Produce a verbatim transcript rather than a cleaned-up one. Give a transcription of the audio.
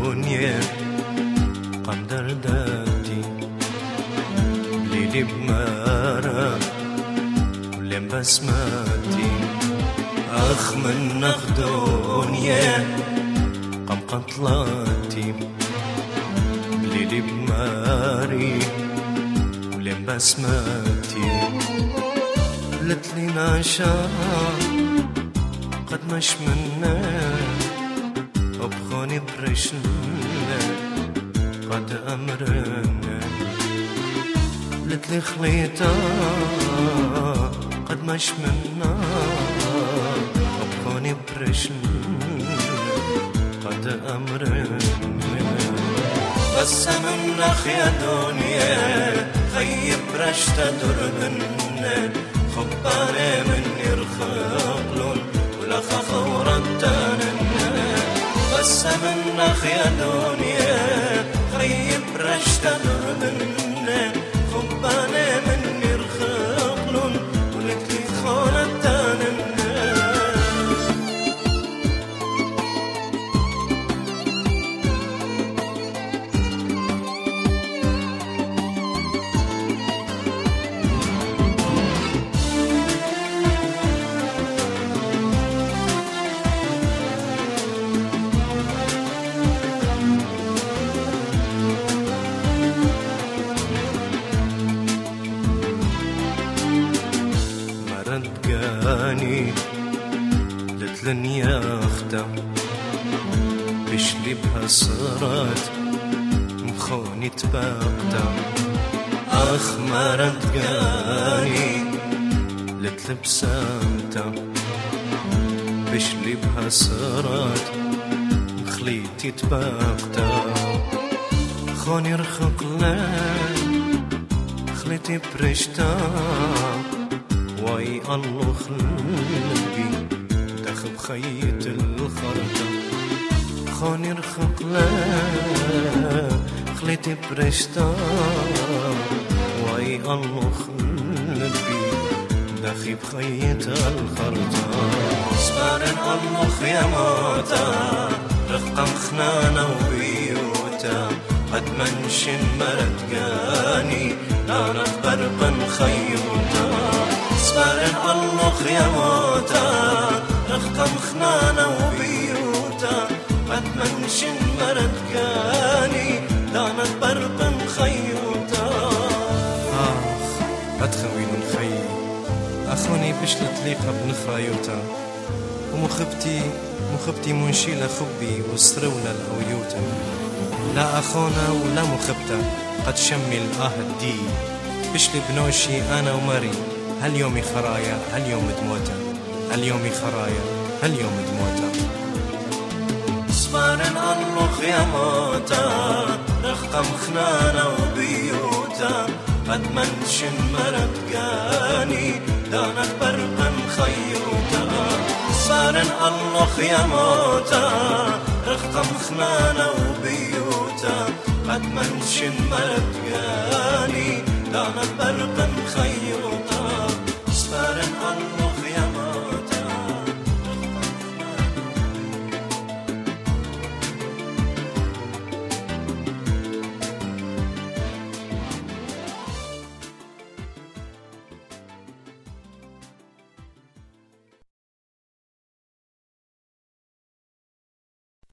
دنيا قم درداتي ليلي بمارا ولم بسماتي أخ من نخ دنيا قم قطلاتي ليلي بماري ولم بسماتي لتلي ناشا قد مش منا أبخوني برشنا قد أمرنا لتلي خليتا قد مش منا أبخوني برشنا قد أمرنا بس منخ يا دنيا خيب رشتا دربنا خباني من يرخقلون ولا خورتان بس منخ يا دنيا خيب رشتا دربنا خباني من يرخقلون ولكلي خورتان تلقاني لتلن يا أختا بشلي بهالصرات مخوني تباقتا أخ ما ردقاني لتل بسامتا بشلي بهالصرات مخليتي تباقتا خوني رخق لان خليتي برشتا واي الله خلبي دخل خيط الخرطة خاني رخق لا خليتي برشتا واي الله خلبي دخل خيط الخرطة سبارن الله يا موتا رفقا خنانا وبيوتا قد منشن مرتقاني نار برقا خيوتا سبارن الله يا موتا رخقا مخنانا وبيوتا قد منشن مردقاني دانت برقا خيوتا آخ أتخوين الخي أخوني بشلت لي قبل خايوتا ومخبتي مخبتي منشيلة خبي وسرونا الأويوتا لا أخونا ولا مخبتا قد شمي الآهد دي بشلي بنوشي أنا وماري هاليومي خرايا هاليوم دموتا هاليومي خرايا هاليوم دموتا صبارن الله يا موتا رخقا مخنانا وبيوتا قد منشن مرتقاني دانت برقا خيوتا صبارن الله يا موتا رخقا مخنانا وبيوتا قد منشن مرتقاني دانت برقا خيوتا